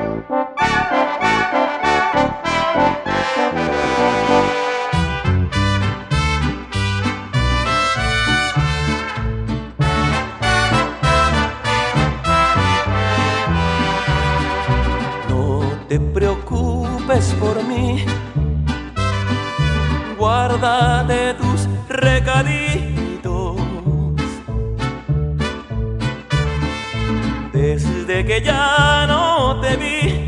No te preocupes por mí, guárdate tus recaditos. Desde que ya no te vi,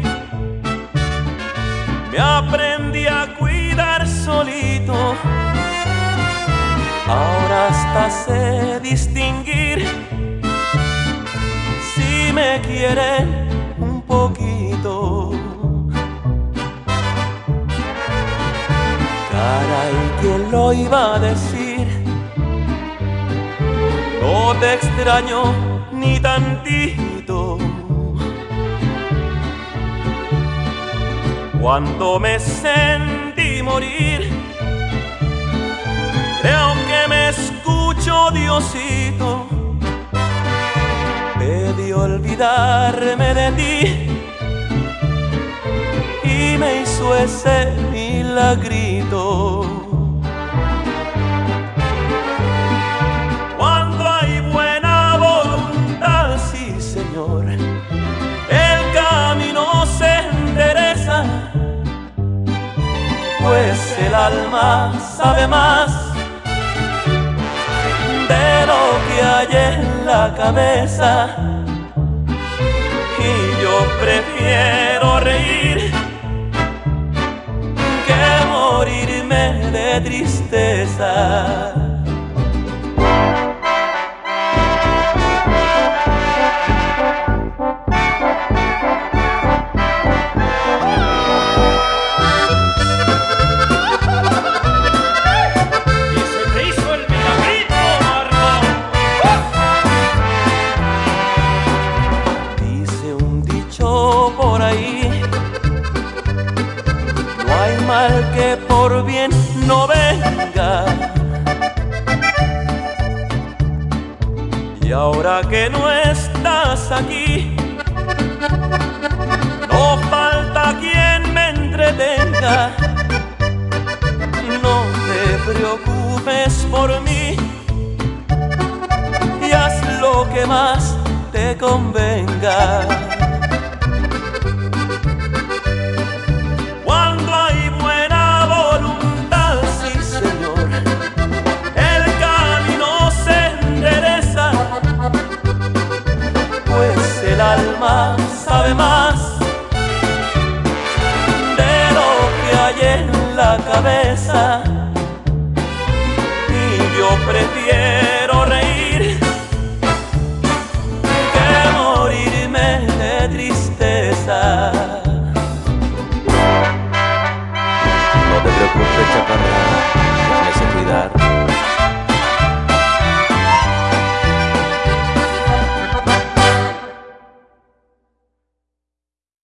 me aprendí a cuidar solito. Ahora hasta sé distinguir si me quieren un poquito. Caray, ¿quién lo iba a decir? No te extraño ni tantito. Cuando me sentí morir, creo que me escuchó Diosito. Pedí olvidarme de ti y me hizo ese milagrito. Cuando hay buena voluntad, sí señor, el camino se endereza, pues el alma sabe más de lo que hay en la cabeza. Y yo prefiero reír que morirme de tristeza. Por ahí, no hay mal que por bien no venga. Y ahora que no estás aquí, no falta quien me entretenga. No te preocupes por mí y haz lo que más te convenga. El alma sabe más de lo que hay en la cabeza. Y yo prefiero reír que morirme de tristeza.